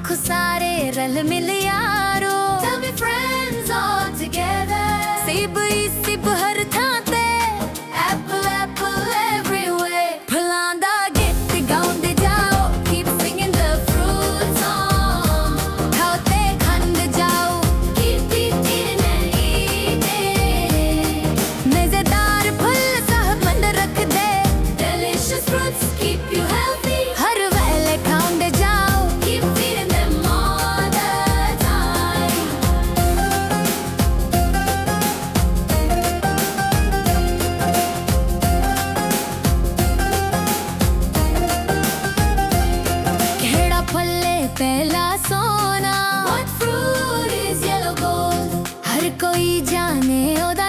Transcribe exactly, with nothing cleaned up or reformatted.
आखो सारे रल मिल यारो Tell me friends all together सेब ही सेब हर थां ते Apple apple everywhere फलां दा गित गाउंदे जाओ Keep singing the fruit song खाओ ते खंड जाओ Keep eating and eating मजेदार फल सेहतमंद रख दे Delicious fruits keep you healthy हर वेले खाउंदे जाओ Keep feeding them all the time केड़ा फले पहला सोना What fruit is yellow gold हर कोई जाने ओदा